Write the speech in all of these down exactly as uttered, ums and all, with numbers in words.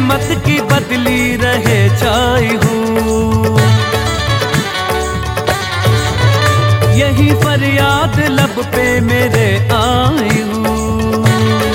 रहमत की बदली रहे छाई हूँ। यही फरियाद लब पे मेरे आई हूँ।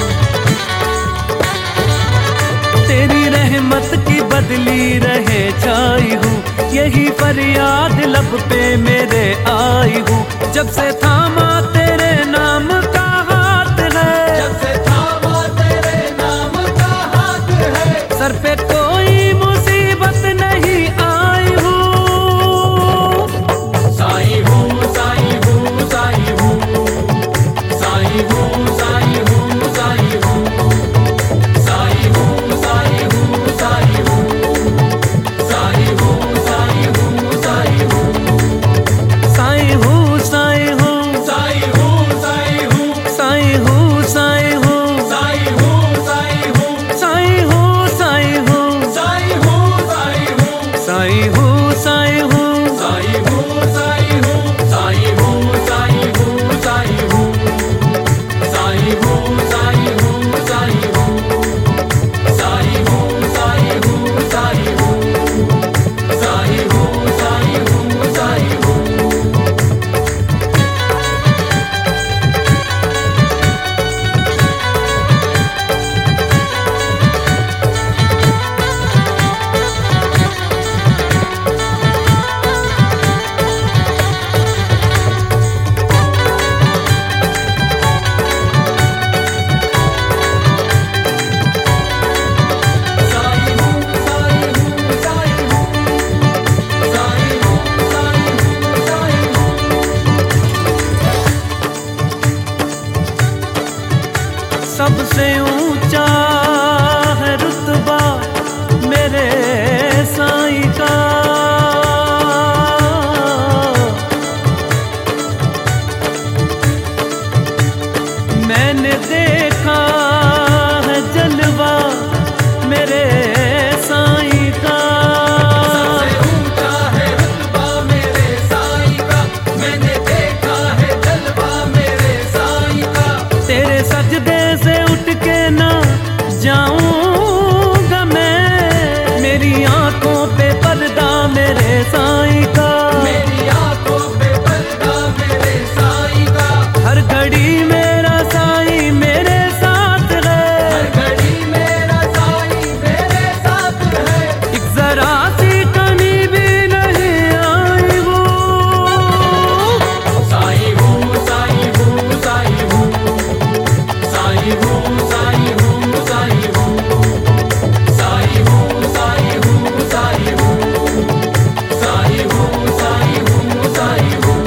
तेरी रहमत की बदली रहे छाई हूँ। यही फरियाद लब पे मेरे आई हूँ। जब से थामा तेरे नाम का हाथ है, जब से थामा तेरे नाम का हाथ है, सर पे कोई मुसीबत नहीं आई हूँ। साईं हूँ साईं हूँ साईं हूँ, साईं हूँ साईं हूँ साईं हूँ, साईं हूँ साईं हूँ साईं हूँ, साईं हूँ साईं हूँ साईं हूँ, साईं हूँ साईं हूँ, साईं हूँ साईं हूँ, साईं हूँ साईं हूँ, साईं हूँ साईं हूँ, साईं हूँ साईं हूँ, साईं हूँ साईं हूँ, साईं हूँ साईं हूँ, साईं हूँ साईं हूँ, साईं हूँ साईं हूँ साईं हूँ, साईं हूँ साईं हूँ साईं हूँ, साईं हूँ साईं हूँ साईं हूँ, साईं हूँ साईं हूँ साईं हूँ। सबसे ऊंचा है रुतबा मेरे साईं का। मैंने देखा है जलवा मेरे साईं का। सबसे ऊंचा है रुतबा मेरे साईं का, मैंने देखा है जलवा मेरे साईं का। तेरे सजदे से उठ के ना जाऊंगा मैं, मेरी आंखों पे पर्दा मेरे साईं का। मेरी आंखों पे पर्दा मेरे साईं का, हर घड़ी मेरा साईं मेरे साथ है, हर घड़ी मेरा साईं मेरे साथ है। एक जरा सी कमी भी नहीं आई वो। साईं हूँ साईं हूँ साईं हूँ, साईं हूँ साईं हूँ साईं हूँ, साईं हूँ साईं हूँ साईं हूँ, साईं हूँ साईं हूँ साईं हूँ।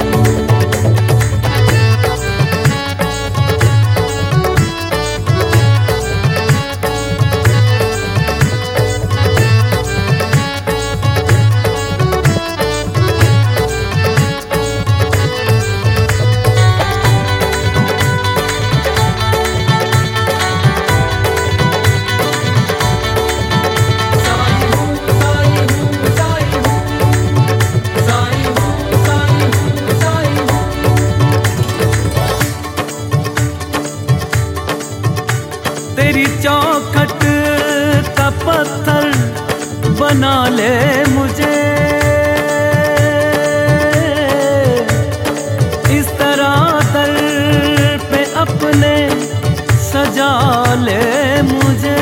तेरी चौखट का पत्थर बना ले मुझे, इस तरह दर पे अपने सजा ले मुझे।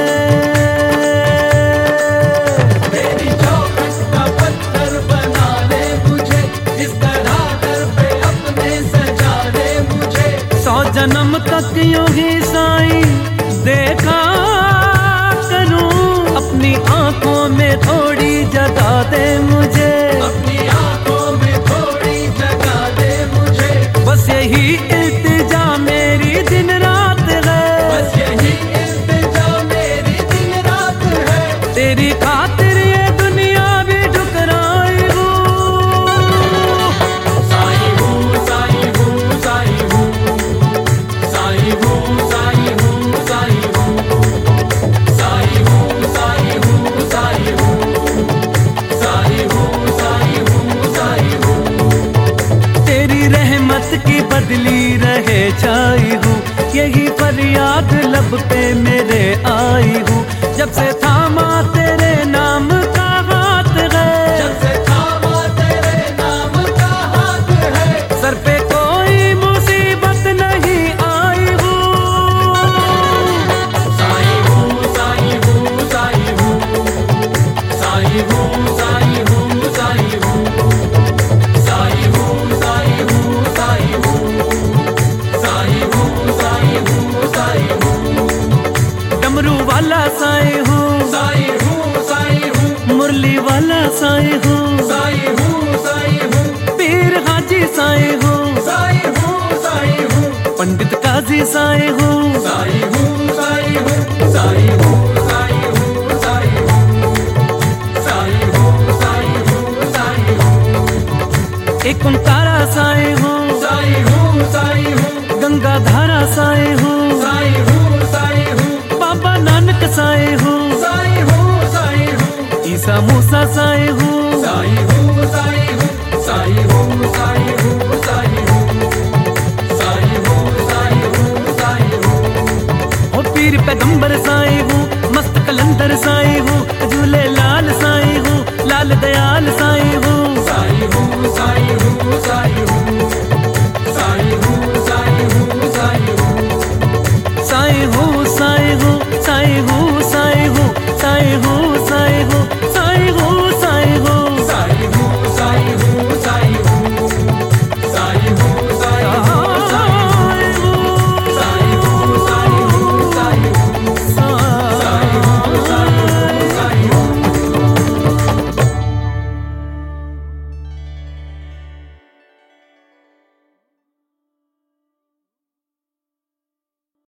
तेरी चौखट का पत्थर बना ले मुझे, इस तरह दर पे अपने सजा ले मुझे। सौ जन्म तक यूं ही साईं देखा करूं, अपनी आंखों में थोड़ी जगह दे मुझे, अपनी आंखों में थोड़ी जगह दे मुझे। बस यही इल्तिजा मेरी दिन रात है, बस यही इल्तिजा मेरी दिन रात है। तेरी खातिर ये दुनिया भी ठुकराई हूँ। साईं हूँ साईं हूँ साईं हूँ, साईं हूँ साईं हूँ साईं हूँ, साईं हूँ साईं हूँ साईं हूँ, साईं हूँ साईं हूँ साईं हूँ। तेरी रहमत की बदली रहे छाई हूँ। यही फरियाद लब पे मेरे आई हूँ। जब से थामा साईं हूँ, साईं हूँ साईं हूँ, मुरली वाला साईं हूँ, साईं हूँ साईं हूँ, पीर हाजी साईं हूँ, साईं हूँ साईं हूँ, पंडित काजी साईं हूँ, साईं हूँ साईं हूँ, साईं हूँ साईं हूँ, साईं हूँ, साईं हूँ साईं हूँ, साईं हूँ, एक ओंकारा साईं हूँ, साईं हूँ साईं हूँ, गंगा धारा साईं हूँ, साईं हूँ साईं हूँ, बाबा नानक साईं हूँ, साईं हूँ साईं हूँ, ईसा मूसा साईं हूँ, साईं हूँ साईं हूँ, साईं हूँ साईं हूँ, साईं हूँ, साईं हूँ साईं हूँ, साईं हूँ, ओ पीर पैगंबर साईं हूँ, मस्त कलंदर साईं हूँ, झूले लाल साईं हूँ, लाल दयाल साईं हूँ, साईं हूँ साईं हूँ, साईं हूँ।